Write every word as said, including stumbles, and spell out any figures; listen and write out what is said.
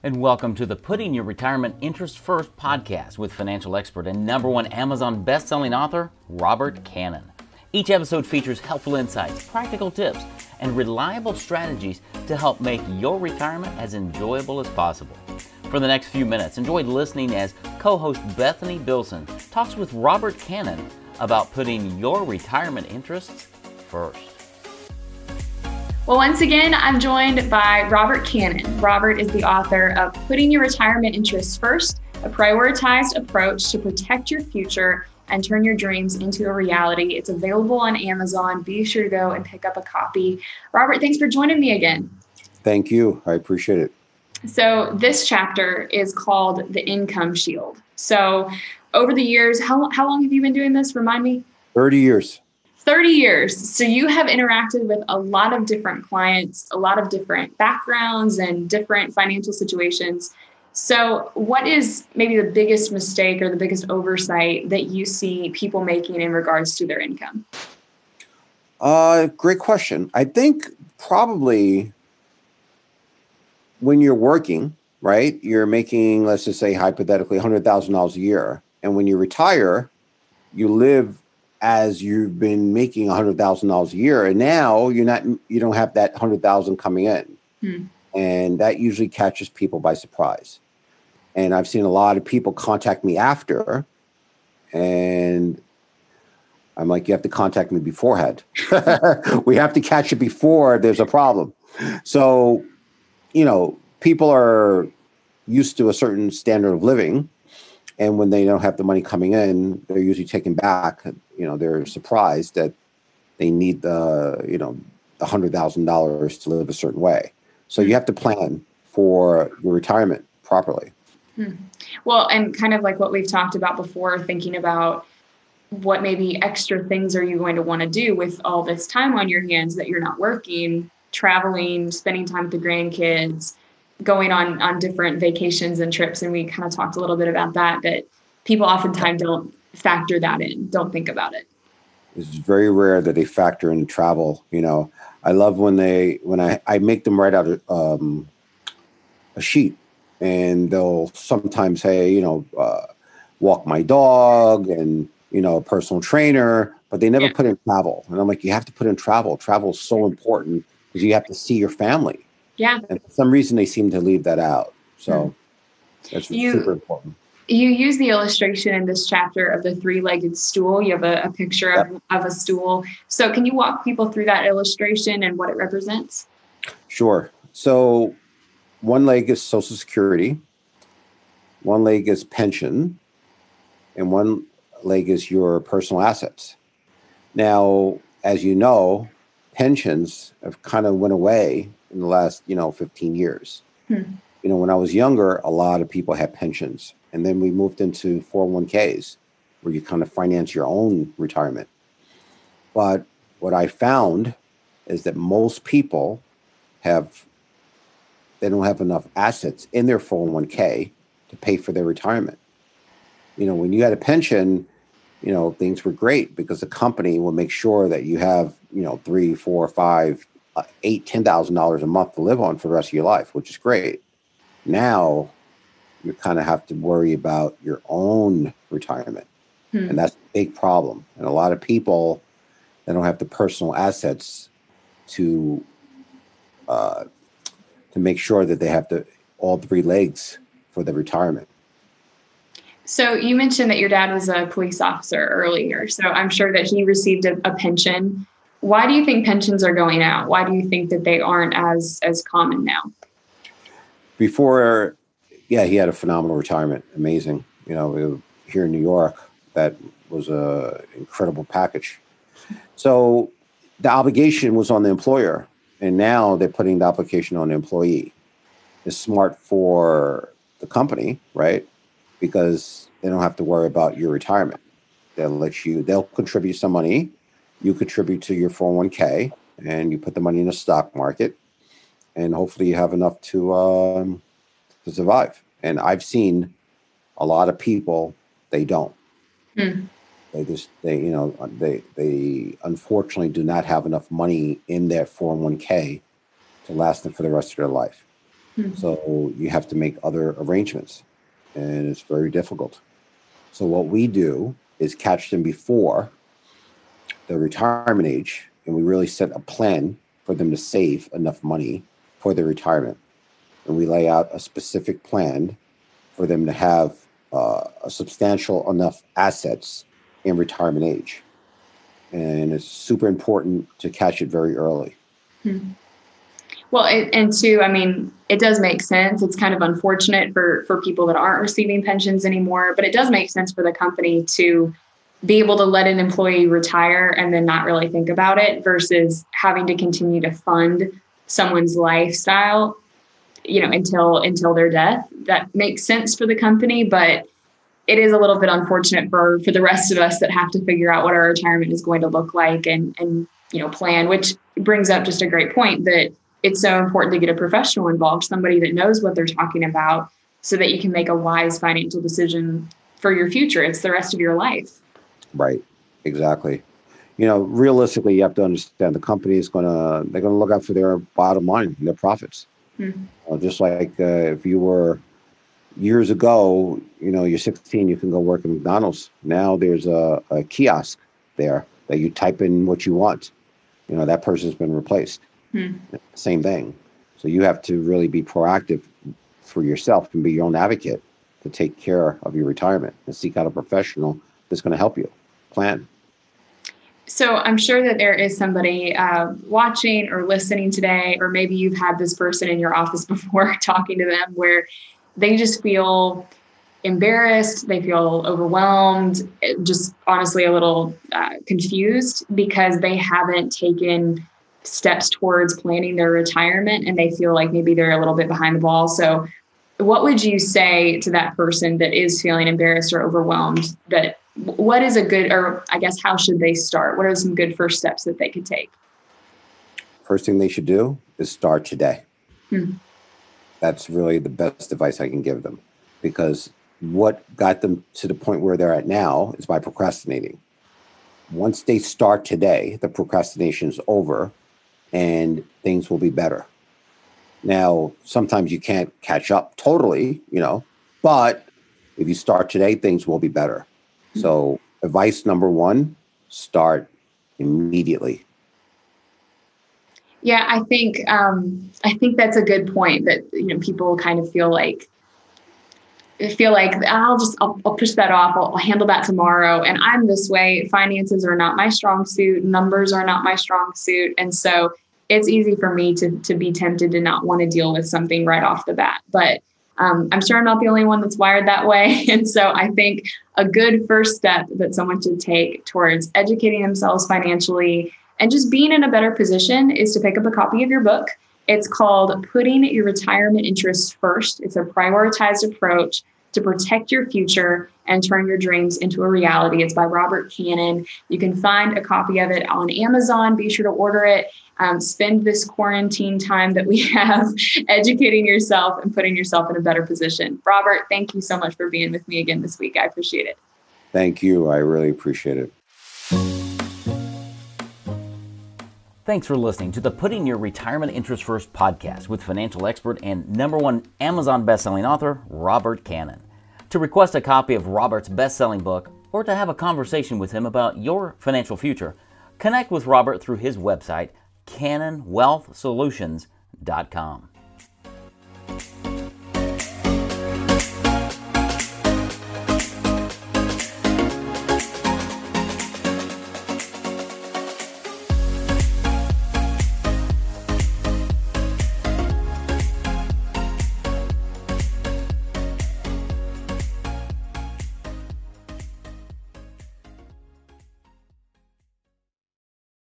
And welcome to the Putting Your Retirement Interest First podcast with financial expert and number one Amazon best-selling author, Robert Cannon. Each episode features helpful insights, practical tips, and reliable strategies to help make your retirement as enjoyable as possible. For the next few minutes, enjoy listening as co-host Bethany Bilson talks with Robert Cannon about putting your retirement interests first. Well, once again, I'm joined by Robert Cannon. Robert is the author of Putting Your Retirement Interests First, a prioritized approach to protect your future and turn your dreams into a reality. It's available on Amazon. Be sure to go and pick up a copy. Robert, thanks for joining me again. Thank you. I appreciate it. So this chapter is called The Income Shield. So over the years, how, how long have you been doing this? Remind me. thirty years. thirty years. So you have interacted with a lot of different clients, a lot of different backgrounds and different financial situations. So what is maybe the biggest mistake or the biggest oversight that you see people making in regards to their income? Uh, great question. I think probably when you're working, right, you're making, let's just say hypothetically, one hundred thousand dollars a year. And when you retire, you live as you've been making one hundred thousand dollars a year, and now you're not, you don't have that one hundred thousand dollars coming in. Hmm. And that usually catches people by surprise. And I've seen a lot of people contact me after, and I'm like, you have to contact me beforehand. We have to catch it before there's a problem. So, you know, people are used to a certain standard of living. And when they don't have the money coming in, they're usually taken back. You know, they're surprised that they need the, you know, one hundred thousand dollars to live a certain way. So you have to plan for your retirement properly. Hmm. Well, and kind of like what we've talked about before, thinking about what maybe extra things are you going to want to do with all this time on your hands that you're not working, traveling, spending time with the grandkids, going on, on different vacations and trips. And we kind of talked a little bit about that, that people oftentimes don't factor that in, don't think about it. It's very rare that they factor in travel. You know, I love when they, when I, I make them write out a, um, a sheet, and they'll sometimes say, you know, uh, walk my dog and, you know, a personal trainer, but they never yeah. put in travel. And I'm like, you have to put in travel. Travel is so important because you have to see your family. Yeah. And for some reason they seem to leave that out. So hmm. that's you, super important. You use the illustration in this chapter of the three-legged stool. You have a, a picture of, yep. of a stool. So can you walk people through that illustration and what it represents? Sure. So one leg is Social Security, one leg is pension, and one leg is your personal assets. Now, as you know, pensions have kind of went away in the last, you know, fifteen years. Hmm. You know, when I was younger, a lot of people had pensions. And then we moved into four oh one k's where you kind of finance your own retirement. But what I found is that most people have, they don't have enough assets in their four oh one k to pay for their retirement. You know, when you had a pension, you know, things were great because the company will make sure that you have, you know, three, four, five, uh, eight, ten thousand dollars a month to live on for the rest of your life, which is great. Now you kind of have to worry about your own retirement, hmm. and that's a big problem. And a lot of people, they don't have the personal assets to uh, to make sure that they have the all three legs for the retirement. So you mentioned that your dad was a police officer earlier, so I'm sure that he received a, a pension. Why do you think pensions are going out? Why do you think that they aren't as as common now? Before, yeah, he had a phenomenal retirement. Amazing. You know, here in New York, that was a incredible package. So the obligation was on the employer, and now they're putting the obligation on the employee. It's smart for the company, right? Because they don't have to worry about your retirement. They'll let you, they'll contribute some money. You contribute to your four oh one k, and you put the money in the stock market, and hopefully you have enough to, um, to survive. And I've seen a lot of people, they don't. Hmm. They just, they, you know, they, they unfortunately do not have enough money in their four oh one k to last them for the rest of their life. Hmm. So you have to make other arrangements, and it's very difficult. So what we do is catch them before the retirement age, and we really set a plan for them to save enough money for their retirement. And we lay out a specific plan for them to have uh, a substantial enough assets in retirement age. And it's super important to catch it very early. Hmm. Well, it, and two, I mean, it does make sense. It's kind of unfortunate for, for people that aren't receiving pensions anymore, but it does make sense for the company to be able to let an employee retire and then not really think about it versus having to continue to fund someone's lifestyle, you know, until, until their death. That makes sense for the company, but it is a little bit unfortunate for, for the rest of us that have to figure out what our retirement is going to look like and, and, you know, plan, which brings up just a great point that it's so important to get a professional involved, somebody that knows what they're talking about so that you can make a wise financial decision for your future. It's the rest of your life. Right. Exactly. You know, realistically, you have to understand the company is going to, they're going to look out for their bottom line, their profits. Mm-hmm. Uh, just like uh, if you were years ago, you know, you're sixteen, you can go work at McDonald's. Now there's a, a kiosk there that you type in what you want. You know, that person's been replaced. Hmm. Same thing. So you have to really be proactive for yourself and be your own advocate to take care of your retirement and seek out a professional that's going to help you plan. So I'm sure that there is somebody uh, watching or listening today, or maybe you've had this person in your office before talking to them where they just feel embarrassed, they feel overwhelmed, just honestly a little uh, confused because they haven't taken steps towards planning their retirement and they feel like maybe they're a little bit behind the ball. So what would you say to that person that is feeling embarrassed or overwhelmed? That what is a good, or I guess, how should they start? What are some good first steps that they could take? First thing they should do is start today. Hmm. That's really the best advice I can give them, because what got them to the point where they're at now is by procrastinating. Once they start today, the procrastination is over and things will be better. Now, sometimes you can't catch up totally, you know, but if you start today, things will be better. Mm-hmm. So advice number one, start immediately. Yeah, I think um, I think that's a good point that, you know, people kind of feel like feel like I'll just I'll, I'll push that off. I'll, I'll handle that tomorrow. And I'm this way. Finances are not my strong suit. Numbers are not my strong suit. And so it's easy for me to to be tempted to not want to deal with something right off the bat. But um, I'm sure I'm not the only one that's wired that way. And so I think a good first step that someone should take towards educating themselves financially and just being in a better position is to pick up a copy of your book. It's called Putting Your Retirement Interests First. It's a prioritized approach to protect your future and turn your dreams into a reality. It's by Robert Cannon. You can find a copy of it on Amazon. Be sure to order it. Um, spend this quarantine time that we have educating yourself and putting yourself in a better position. Robert, thank you so much for being with me again this week. I appreciate it. Thank you. I really appreciate it. Thanks for listening to the Putting Your Retirement Interest First podcast with financial expert and number one Amazon bestselling author, Robert Cannon. To request a copy of Robert's best-selling book or to have a conversation with him about your financial future, connect with Robert through his website, cannon wealth solutions dot com.